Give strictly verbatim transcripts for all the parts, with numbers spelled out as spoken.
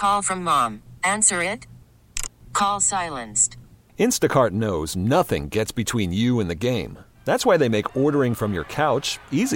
Call from mom. Answer it. Call silenced. Instacart knows nothing gets between you and the game. That's why they make ordering from your couch easy.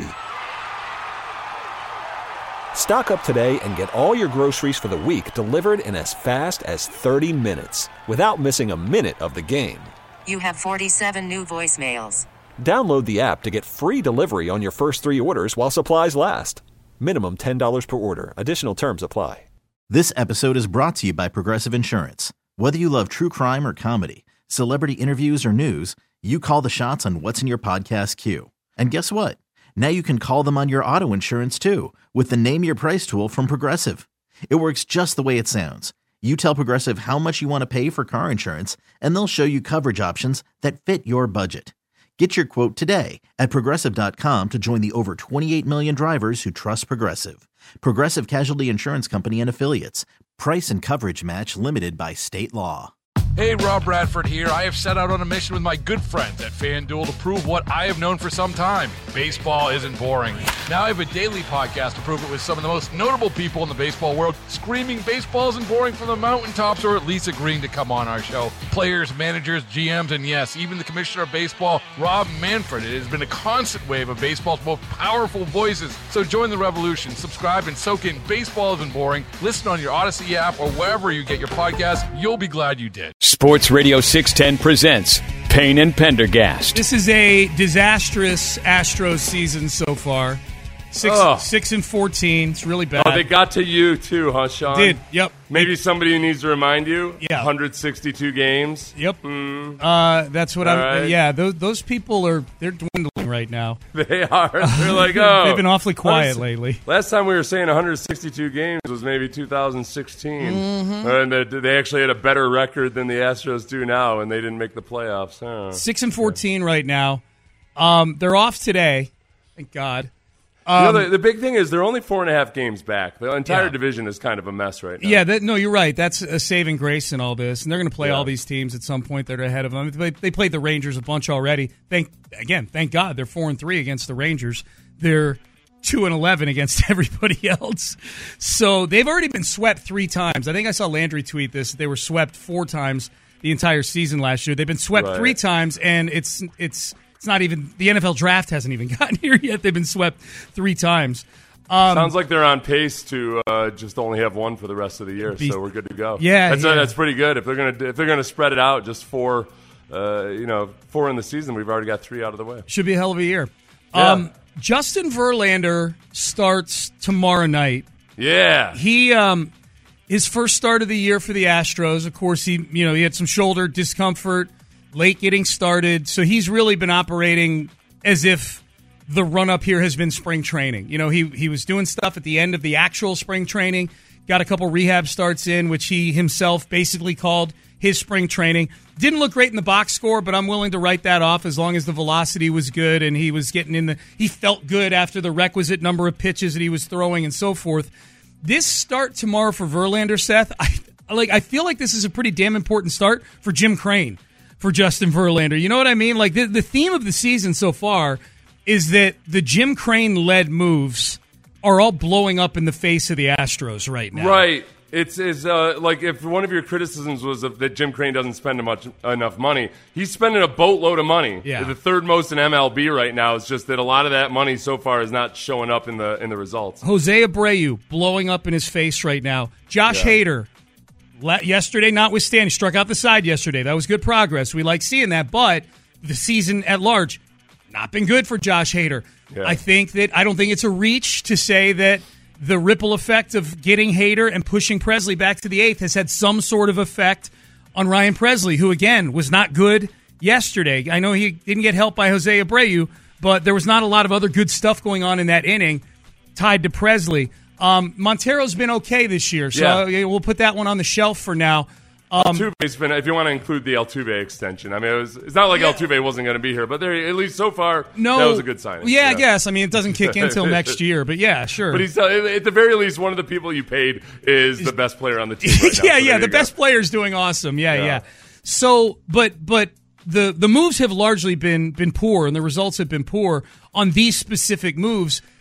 Stock up today and get all your groceries for the week delivered in as fast as thirty minutes without missing a minute of the game. You have forty-seven new voicemails. Download the app to get free delivery on your first three orders while supplies last. Minimum ten dollars per order. Additional terms apply. This episode is brought to you by Progressive Insurance. Whether you love true crime or comedy, celebrity interviews or news, you call the shots on what's in your podcast queue. And guess what? Now you can call them on your auto insurance too with the Name Your Price tool from Progressive. It works just the way it sounds. You tell Progressive how much you want to pay for car insurance, and they'll show you coverage options that fit your budget. Get your quote today at Progressive dot com to join the over twenty-eight million drivers who trust Progressive. Progressive Casualty Insurance Company and Affiliates. Price and coverage match limited by state law. Hey, Rob Bradford here. I have set out on a mission with my good friends at FanDuel to prove what I have known for some time. Baseball isn't boring. Now I have a daily podcast to prove it with some of the most notable people in the baseball world, screaming baseball isn't boring from the mountaintops, or at least agreeing to come on our show. Players, managers, G Ms, and yes, even the commissioner of baseball, Rob Manfred. It has been a constant wave of baseball's most powerful voices. So join the revolution. Subscribe and soak in Baseball Isn't Boring. Listen on your Odyssey app or wherever you get your podcasts. You'll be glad you did. Sports Radio six ten presents Payne and Pendergast. This is a disastrous Astros season so far. Six, oh. six and fourteen. It's really bad. Oh, they got to you too, huh, Sean? Did yep. Maybe it, somebody needs to remind you. Yeah, one hundred sixty-two games. Yep. Mm. Uh, that's what All I'm. right. Yeah, those those people are they're dwindling right now. They are. They're like, oh, they've been awfully quiet lately. Last time we were saying one hundred sixty-two games was maybe two thousand sixteen, mm-hmm. and they, they actually had a better record than the Astros do now, and they didn't make the playoffs. Huh? Six and fourteen yeah. right now. Um, they're off today. Thank God. Um, you know, the, the big thing is they're only four and a half games back. The entire yeah. division is kind of a mess right now. Yeah, that, no, you're right. That's a saving grace in all this. And they're going to play yeah. all these teams at some point that are ahead of them. They, they played the Rangers a bunch already. Thank Again, thank God they're four and three against the Rangers. They're two and eleven against everybody else. So they've already been swept three times. I think I saw Landry tweet this. They were swept four times the entire season last year. They've been swept right. three times, and it's it's – It's not even the N F L draft hasn't even gotten here yet. They've been swept three times. Um, Sounds like they're on pace to uh, just only have one for the rest of the year, be, so we're good to go. Yeah, that's, yeah. Uh, that's pretty good. If they're gonna if they're gonna spread it out, just four, uh, you know, four in the season, we've already got three out of the way. Should be a hell of a year. Yeah. Um, Justin Verlander starts tomorrow night. Yeah, he um, his first start of the year for the Astros. Of course, he you know he had some shoulder discomfort. Late getting started, so he's really been operating as if the run-up here has been spring training. You know, he he was doing stuff at the end of the actual spring training, got a couple rehab starts in, which he himself basically called his spring training. Didn't look great in the box score, but I'm willing to write that off as long as the velocity was good and he was getting in the – he felt good after the requisite number of pitches that he was throwing and so forth. This start tomorrow for Verlander, Seth, I, like, I feel like this is a pretty damn important start for Jim Crane. For Justin Verlander. You know what I mean? Like, the, the theme of the season so far is that the Jim Crane-led moves are all blowing up in the face of the Astros right now. Right. It's, it's uh, like if one of your criticisms was that Jim Crane doesn't spend much, enough money, he's spending a boatload of money. Yeah. The third most in M L B right now. It's just that a lot of that money so far is not showing up in the in the results. Jose Abreu blowing up in his face right now. Josh yeah. Hader. Yesterday, notwithstanding, struck out the side yesterday. That was good progress. We like seeing that, but the season at large, not been good for Josh Hader. Yeah. I think that I don't think it's a reach to say that the ripple effect of getting Hader and pushing Presley back to the eighth has had some sort of effect on Ryan Presley, who again was not good yesterday. I know he didn't get help by Jose Abreu, but there was not a lot of other good stuff going on in that inning tied to Presley. Um, Montero's been okay this year, so yeah. we'll put that one on the shelf for now. Um, Altuve's been, if you want to include the Altuve extension. I mean, it was, it's not like yeah. Altuve wasn't going to be here, but there, at least so far, no, that was a good sign. Yeah, yeah, I guess. I mean, it doesn't kick in until next year, but yeah, sure. But he's, at the very least, one of the people you paid is the best player on the team right now. yeah, so yeah, the go. best player's doing awesome. Yeah, yeah. yeah. So, but but the the moves have largely been been poor, and the results have been poor on these specific moves.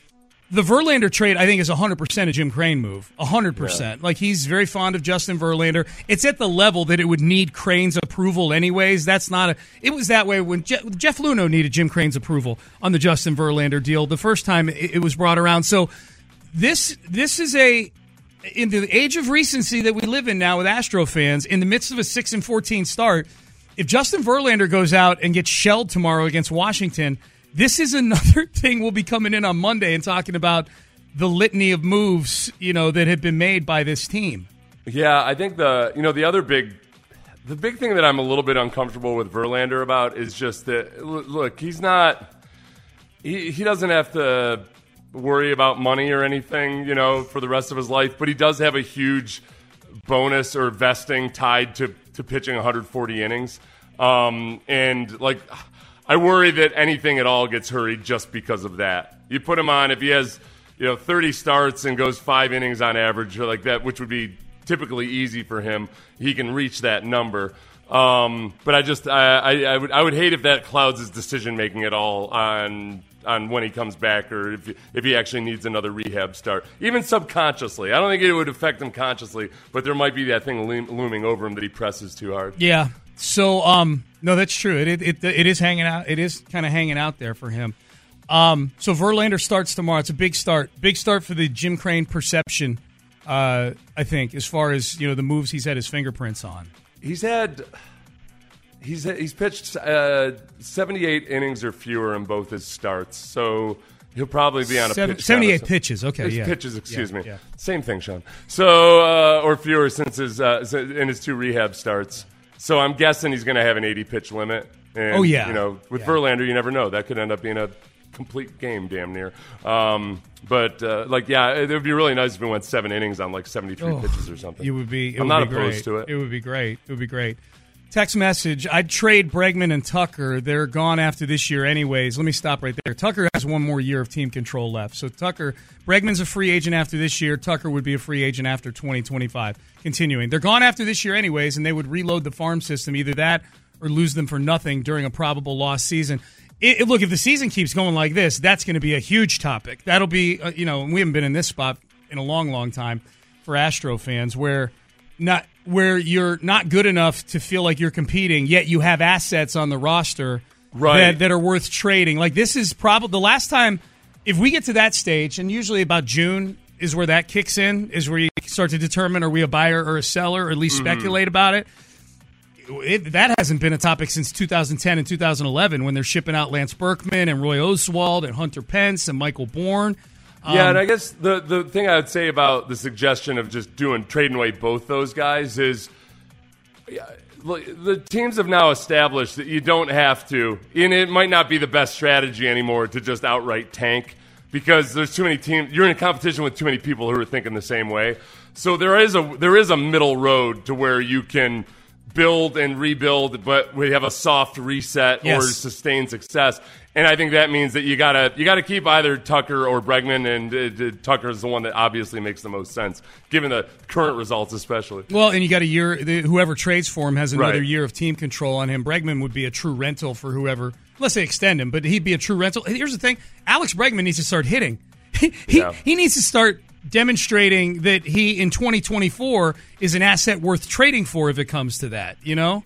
the Verlander trade, I think, is one hundred percent a Jim Crane move. one hundred percent. Yeah. Like, he's very fond of Justin Verlander. It's at the level that it would need Crane's approval anyways. That's not a – it was that way when Je- Jeff Luhnow needed Jim Crane's approval on the Justin Verlander deal the first time it, it was brought around. So this this is a – in the age of recency that we live in now with Astro fans, in the midst of a six and fourteen start, if Justin Verlander goes out and gets shelled tomorrow against Washington – this is another thing we'll be coming in on Monday and talking about the litany of moves, you know, that have been made by this team. Yeah, I think the you know the other big, the big thing that I'm a little bit uncomfortable with Verlander about is just that look, he's not, he he doesn't have to worry about money or anything, you know, for the rest of his life, but he does have a huge bonus or vesting tied to to pitching one hundred forty innings, um, and like. I worry that anything at all gets hurried just because of that. You put him on, if he has, you know, thirty starts and goes five innings on average, or like that, which would be typically easy for him, he can reach that number. Um, but I just, I, I, I would, I would hate if that clouds his decision making at all on on when he comes back, or if if he actually needs another rehab start, even subconsciously. I don't think it would affect him consciously, but there might be that thing looming over him that he presses too hard. Yeah. So, um, no, that's true. It it it is hanging out. It is kind of hanging out there for him. Um, so Verlander starts tomorrow. It's a big start. Big start for the Jim Crane perception. Uh, I think, as far as you know, the moves he's had his fingerprints on. He's had. He's he's pitched uh, seventy-eight innings or fewer in both his starts. So. He'll probably be on a Seven, pitch. seventy-eight count. pitches. Okay, yeah. Pitches, excuse yeah, me. Yeah. Same thing, Sean. So, uh, or fewer since his uh, in his two rehab starts. So I'm guessing he's going to have an eighty pitch limit. And, oh yeah. You know, with yeah. Verlander, you never know. That could end up being a complete game, damn near. Um, but uh, like, yeah, it would be really nice if we went seven innings on like seventy-three oh, pitches or something. It would be. It I'm would not be opposed great. to it. It would be great. It would be great. Text message, I'd trade Bregman and Tucker. They're gone after this year anyways. Let me stop right there. Tucker has one more year of team control left. So Tucker, Bregman's a free agent after this year. Tucker would be a free agent after twenty twenty-five. Continuing. They're gone after this year anyways, and they would reload the farm system, either that or lose them for nothing during a probable lost season. It, it, look, if the season keeps going like this, that's going to be a huge topic. That'll be, uh, you know, we haven't been in this spot in a long, long time for Astro fans where not – where you're not good enough to feel like you're competing, yet you have assets on the roster right. that, that are worth trading. Like, this is probably the last time, if we get to that stage, and usually about June is where that kicks in, is where you start to determine, are we a buyer or a seller, or at least mm-hmm. speculate about it. it. That hasn't been a topic since two thousand ten and two thousand eleven when they're shipping out Lance Berkman and Roy Oswalt and Hunter Pence and Michael Bourne. Yeah, and I guess the, the thing I would say about the suggestion of just doing trading away both those guys is yeah, the teams have now established that you don't have to, and it might not be the best strategy anymore to just outright tank because there's too many teams. You're in a competition with too many people who are thinking the same way. So there is a there is a middle road to where you can build and rebuild, but we have a soft reset yes. or sustained success. And I think that means that you gotta you gotta keep either Tucker or Bregman, and uh, Tucker is the one that obviously makes the most sense given the current results, especially. Well, and you got a year. The, whoever trades for him has another right. year of team control on him. Bregman would be a true rental for whoever. Let's say extend him, but he'd be a true rental. Here's the thing: Alex Bregman needs to start hitting. he yeah. he needs to start demonstrating that he in twenty twenty-four is an asset worth trading for if it comes to that. You know.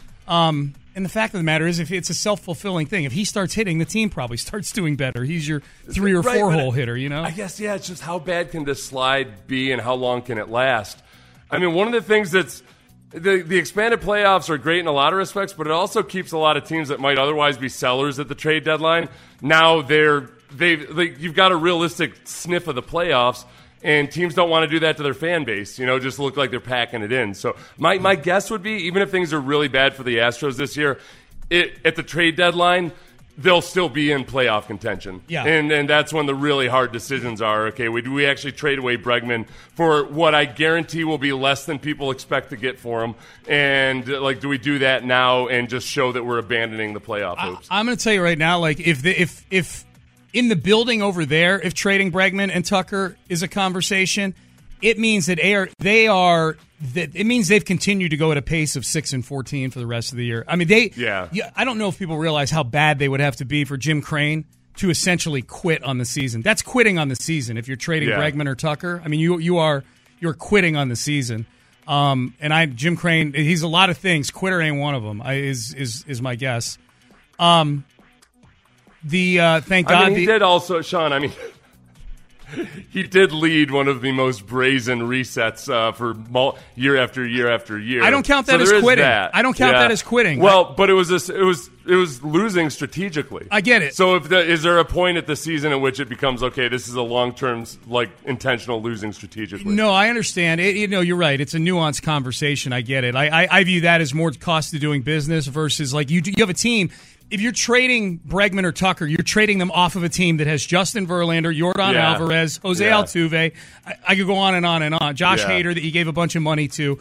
Um, And the fact of the matter is, if it's a self-fulfilling thing, if he starts hitting, the team probably starts doing better. He's your three or right, four hole I, hitter, you know? I guess, yeah, it's just how bad can this slide be and how long can it last? I mean, one of the things that's the, the expanded playoffs are great in a lot of respects, but it also keeps a lot of teams that might otherwise be sellers at the trade deadline. Now they're, they've, like, you've got a realistic sniff of the playoffs. And teams don't want to do that to their fan base, you know, just look like they're packing it in. So my, my guess would be, even if things are really bad for the Astros this year, it, at the trade deadline, they'll still be in playoff contention. Yeah. And and that's when the really hard decisions are, okay, we, do we actually trade away Bregman for what I guarantee will be less than people expect to get for him? And, like, do we do that now and just show that we're abandoning the playoff hopes? I, I'm going to tell you right now, like, if the, if if – in the building over there, if trading Bregman and Tucker is a conversation, it means that they are, they are that it means they've continued to go at a pace of six and fourteen for the rest of the year. I mean, they. Yeah. yeah I don't know if people realize how bad they would have to be for Jim Crane to essentially quit on the season. That's quitting on the season if you're trading Yeah. Bregman or Tucker. I mean, you you are you're quitting on the season. Um, and I Jim Crane, he's a lot of things. Quitter ain't one of them. I, is is is my guess. Um, the uh, thank God I mean, he the, did also, Sean. I mean, he did lead one of the most brazen resets uh, for mul- year after year after year. I don't count that so as there is quitting. that. I don't count Yeah. that as quitting. Well, but it was a, it was it was losing strategically. I get it. So if the, is there a point at the season in which it becomes okay? This is a long term like intentional losing strategically. No, I understand. It, you know, you're right. It's a nuanced conversation. I get it. I, I, I view that as more cost of doing business versus like you. You have a team. If you're trading Bregman or Tucker, you're trading them off of a team that has Justin Verlander, Yordan Yeah. Alvarez, Jose Yeah. Altuve. I, I could go on and on and on. Josh Yeah. Hader that you gave a bunch of money to.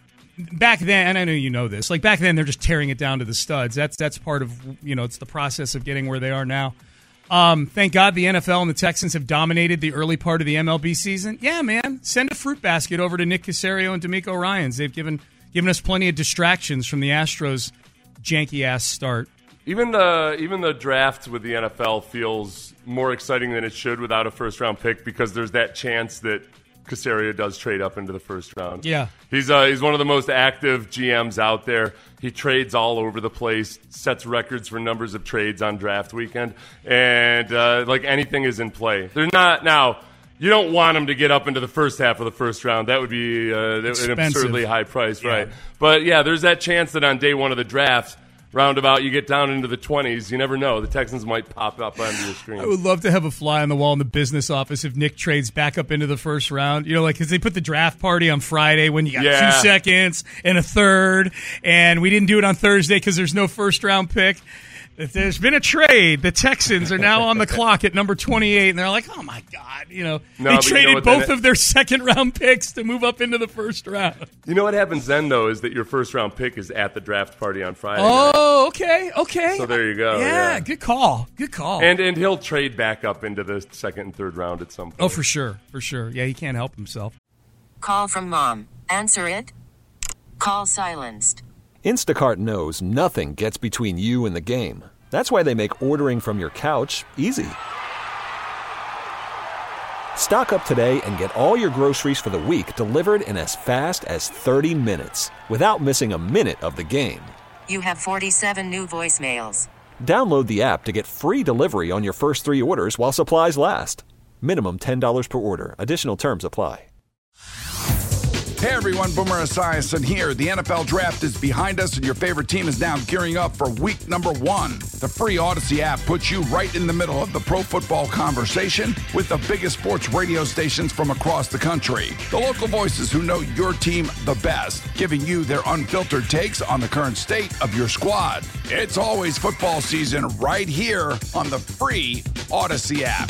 Back then, and I know you know this, like back then they're just tearing it down to the studs. That's that's part of, you know, it's the process of getting where they are now. Um, thank God the N F L and the Texans have dominated the early part of the M L B season. Yeah, man, send a fruit basket over to Nick Caserio and D'Amico Ryans. They've given given us plenty of distractions from the Astros' janky ass start. Even the even the draft with the N F L feels more exciting than it should without a first round pick because there's that chance that Caserio does trade up into the first round. Yeah. He's uh, he's one of the most active G Ms out there. He trades all over the place, sets records for numbers of trades on draft weekend, and uh, like anything is in play. They're not now. You don't want him to get up into the first half of the first round. That would be uh, an absurdly high price, Yeah. right? But yeah, there's that chance that on day one of the draft, roundabout, you get down into the twenties. You never know. The Texans might pop up onto your screen. I would love to have a fly on the wall in the business office if Nick trades back up into the first round. You know, like, because they put the draft party on Friday when you got Yeah. two seconds and a third, and we didn't do it on Thursday because there's no first round pick. If there's been a trade, the Texans are now on the clock at number twenty-eight, and they're like, oh, my God. You know, No, they but you know traded what, both then it- of their second round picks to move up into the first round. You know what happens then, though, is that your first round pick is at the draft party on Friday. night. Oh, okay, okay. So there you go, Yeah, yeah. good call. Good call. And and he'll trade back up into the second and third round at some point. oh, for sure, for sure. Yeah, he can't help himself. Call from mom. Answer it. Call silenced. Instacart knows nothing gets between you and the game. That's why they make ordering from your couch easy. Stock up today and get all your groceries for the week delivered in as fast as thirty minutes without missing a minute of the game. You have forty-seven new voicemails. Download the app to get free delivery on your first three orders while supplies last. Minimum ten dollars per order. Additional terms apply. Hey everyone, Boomer Esiason here. The N F L draft is behind us and your favorite team is now gearing up for week number one. The free Odyssey app puts you right in the middle of the pro football conversation with the biggest sports radio stations from across the country. The local voices who know your team the best, giving you their unfiltered takes on the current state of your squad. It's always football season right here on the free Odyssey app.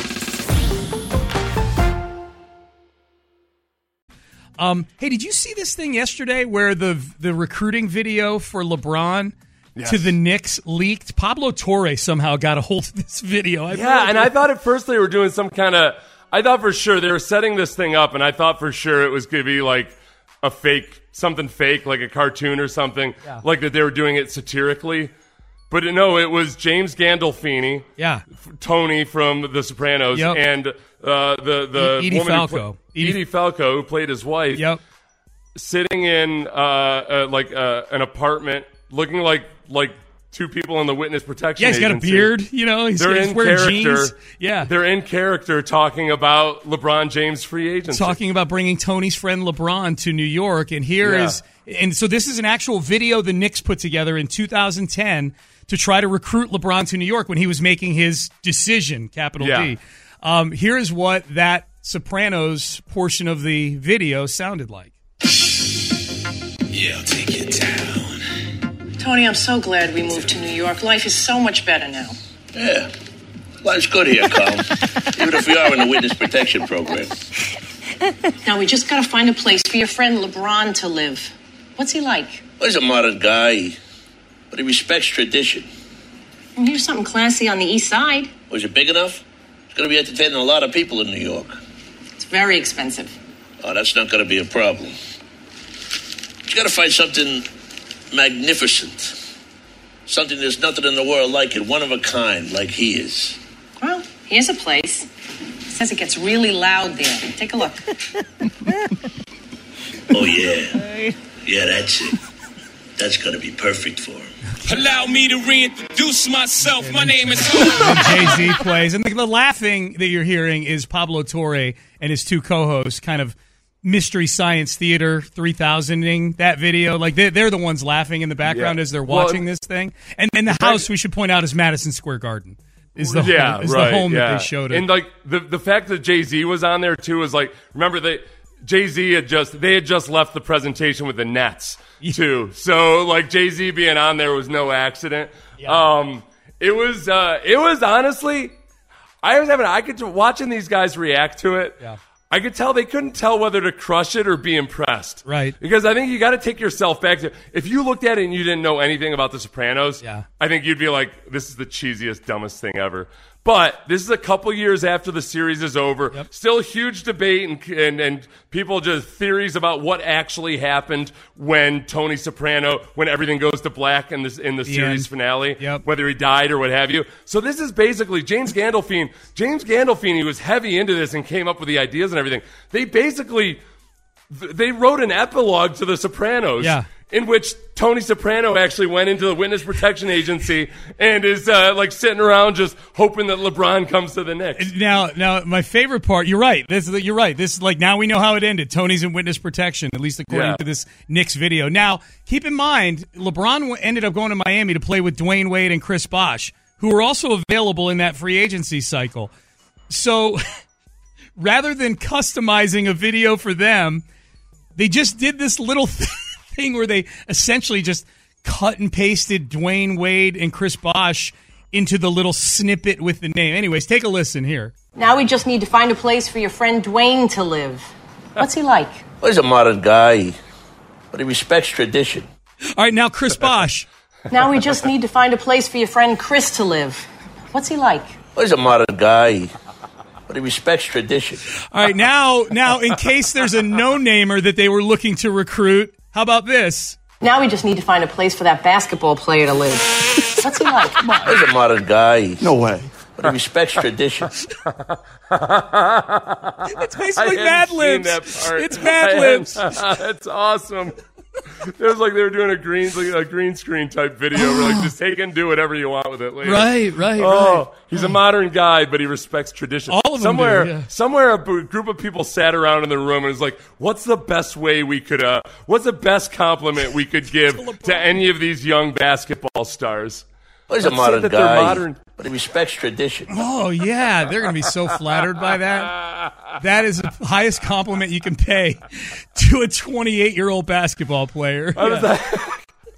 Um, hey, did you see this thing yesterday where the the recruiting video for LeBron Yes. to the Knicks leaked? Pablo Torre somehow got a hold of this video. I Yeah, and I thought at first they were doing some kind of. I thought for sure they were setting this thing up, and I thought for sure it was going to be like a fake, something fake, like a cartoon or something, Yeah. like that they were doing it satirically. But no, it was James Gandolfini, Yeah. Tony from The Sopranos, Yep. and uh, the the E- Edie woman who Falco. pla- Edie- Edie Falco, who played his wife, Yep. sitting in uh, uh, like uh, an apartment, looking like like two people in the witness protection. Yeah, he's got a agency. beard. You know, he's, They're he's in wearing character. jeans. Yeah. They're in character talking about LeBron James free agency. Talking about bringing Tony's friend LeBron to New York, and here Yeah. is, and so this is an actual video the Knicks put together in two thousand ten to try to recruit LeBron to New York when he was making his decision, capital Yeah. D. Um, here is what that Sopranos portion of the video sounded like. Yeah, I'll take you down. Tony, I'm so glad we moved to New York. Life is so much better now. Yeah, life's good here, Carl. Even if we are in the witness protection program. Now we just gotta find a place for your friend LeBron to live. What's he like? Well, he's a modern guy, but he respects tradition. Well, here's something classy on the east side. Was it big enough? It's going to be entertaining a lot of people in New York. It's very expensive. Oh, that's not going to be a problem. You got to find something magnificent. Something there's nothing in the world like it, one of a kind, like he is. Well, Here's a place. It says it gets really loud there. Take a look. Oh, yeah. Yeah, that's it. That's going to be perfect for him. Allow me to reintroduce myself. My name is Jay-Z plays. And the, the laughing that you're hearing is Pablo Torre and his two co-hosts kind of Mystery Science Theater three thousanding that video. Like, they're, they're the ones laughing in the background yeah. as they're watching well, this thing. And, and the house, we should point out, is Madison Square Garden. Is the yeah, home, is right, the home yeah. that they showed it. And, like, the, the fact that Jay-Z was on there, too, is like, remember, they Jay-Z had just, they had just left the presentation with the Nets. Too. So, like, Jay-Z being on there was no accident. Yeah. Um, it was, uh, it was honestly, I was having, I could, watching these guys react to it, yeah. I could tell they couldn't tell whether to crush it or be impressed. Right. Because I think you got to take yourself back to, if you looked at it and you didn't know anything about The Sopranos, yeah. I think you'd be like, this is the cheesiest, dumbest thing ever. But this is a couple years after the series is over. Yep. Still a huge debate and, and and people just theories about what actually happened when Tony Soprano, when everything goes to black in, this, in the, the series end. finale, yep. whether he died or what have you. So this is basically James Gandolfini. James Gandolfini was heavy into this and came up with the ideas and everything. They basically, they wrote an epilogue to The Sopranos. Yeah. In which Tony Soprano actually went into the Witness Protection Agency and is uh, like sitting around just hoping that LeBron comes to the Knicks. Now, now my favorite part. You're right. This is you're right. This is like now we know how it ended. Tony's in Witness Protection, at least according yeah. to this Knicks video. Now, keep in mind, LeBron ended up going to Miami to play with Dwayne Wade and Chris Bosh, who were also available in that free agency cycle. So, rather than customizing a video for them, they just did this little thing. thing where they essentially just cut and pasted Dwayne Wade and Chris Bosh into the little snippet with the name. Anyways, take a listen here. Now we just need to find a place for your friend Dwayne to live. What's he like? Well, he's a modern guy, but he respects tradition. All right, now Chris Bosh. Now we just need to find a place for your friend Chris to live. What's he like? Well, he's a modern guy, but he respects tradition. All right, now, now in case there's a no-namer that they were looking to recruit, how about this? Now we just need to find a place for that basketball player to live. What's he like? He's a modern guy. No way. But he respects tradition. It's basically Mad Libs. It's Mad Libs. That's awesome. It was like they were doing a green a green screen type video. We're like, just take and do whatever you want with it later. Right, right, oh, right. He's a modern guy, but he respects tradition. All of them somewhere, do, yeah. somewhere, a b- group of people sat around in the room and was like, "What's the best way we could? Uh, what's the best compliment we could give to any of these young basketball stars?" Well, he's a modern guy, modern. But he respects tradition. Oh, yeah. They're going to be so flattered by that. That is the highest compliment you can pay to a twenty-eight-year-old basketball player. How does that...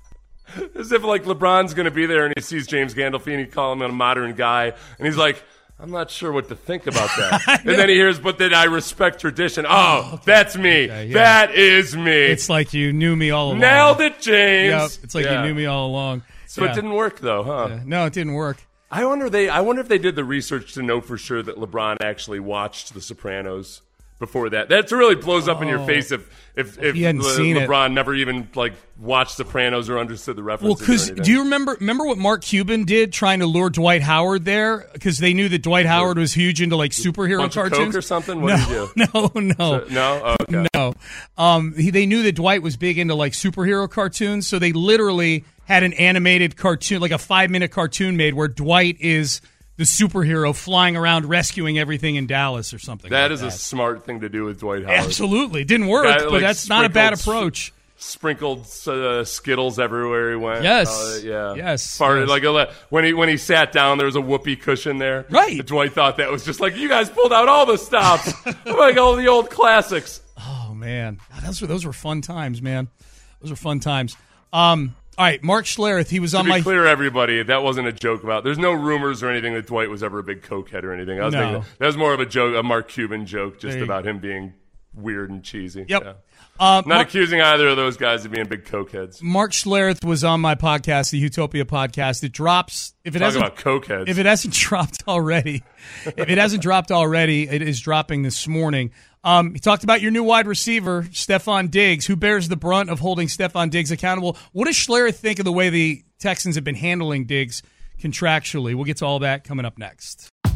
As if, like, LeBron's going to be there and he sees James Gandolfini call him a modern guy, and he's like, I'm not sure what to think about that. And then he hears, but then I respect tradition. Oh, okay. That's me. Okay, yeah. That is me. It's like you knew me all along. Nailed it, James. Yep. It's like yeah. you knew me all along. So yeah. it didn't work, though, huh? Yeah. No, it didn't work. I wonder they. I wonder if they did the research to know for sure that LeBron actually watched The Sopranos before that. That really blows up oh. in your face if if, if, if Le, seen LeBron it. never even like watched Sopranos or understood the references. Well, because do you remember remember what Mark Cuban did trying to lure Dwight Howard there? Because they knew that Dwight Howard was huge into like superhero Bunch cartoons of Coke or something. What no, did you do? No, no, so, no, oh, okay. no. Um, he, they knew that Dwight was big into like superhero cartoons, so they literally had an animated cartoon, like a five-minute cartoon made where Dwight is the superhero flying around rescuing everything in Dallas or something. That like is that. a smart thing to do with Dwight Howard. Absolutely. It didn't work, Guy, but like, that's not a bad approach. Sprinkled uh, Skittles everywhere he went. Yes. Uh, yeah. Yes. Farted, yes. like when he when he sat down, there was a whoopee cushion there. Right. Dwight thought that was just like, you guys pulled out all the stops. Like all the old classics. Oh, man. Those were, those were fun times, man. Those were fun times. Um, all right, Mark Schlereth, he was to on be my... clear, everybody, that wasn't a joke about... There's no rumors or anything that Dwight was ever a big cokehead or anything. I was no. thinking that, that was more of a joke, a Mark Cuban joke, just about him being weird and cheesy. Yep. Yeah. Uh, Not Mark, accusing either of those guys of being big cokeheads. Mark Schlereth was on my podcast, the Utopia podcast. It drops... If it Talk hasn't, about cokeheads. If it hasn't dropped already, if it hasn't dropped already, it is dropping this morning. Um, he talked about your new wide receiver, Stefon Diggs, who bears the brunt of holding Stefon Diggs accountable. What does Schlereth think of the way the Texans have been handling Diggs contractually? We'll get to all that coming up next.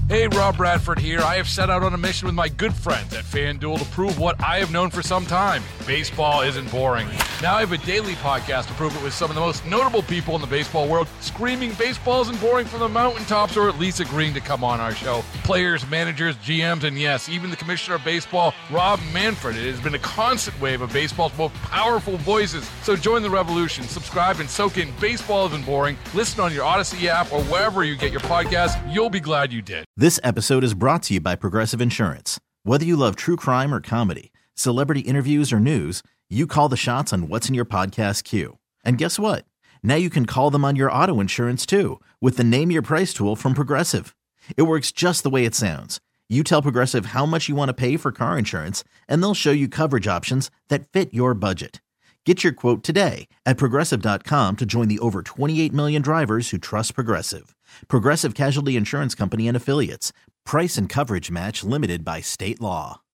Hey, Rob Bradford here. I have set out on a mission with my good friends at FanDuel to prove what I have known for some time. Baseball isn't boring. Now I have a daily podcast to prove it with some of the most notable people in the baseball world, screaming baseball isn't boring from the mountaintops, or at least agreeing to come on our show. Players, managers, G Ms, and yes, even the commissioner of baseball, Rob Manfred. It has been a constant wave of baseball's most powerful voices. So join the revolution. Subscribe and soak in Baseball Isn't Boring. Listen on your Odyssey app or wherever you get your podcasts. You'll be glad you did. This episode is brought to you by Progressive Insurance. Whether you love true crime or comedy, celebrity interviews or news, you call the shots on what's in your podcast queue. And guess what? Now you can call them on your auto insurance too with the Name Your Price tool from Progressive. It works just the way it sounds. You tell Progressive how much you want to pay for car insurance, and they'll show you coverage options that fit your budget. Get your quote today at Progressive dot com to join the over twenty-eight million drivers who trust Progressive. Progressive Casualty Insurance Company and Affiliates. Price and coverage match limited by state law.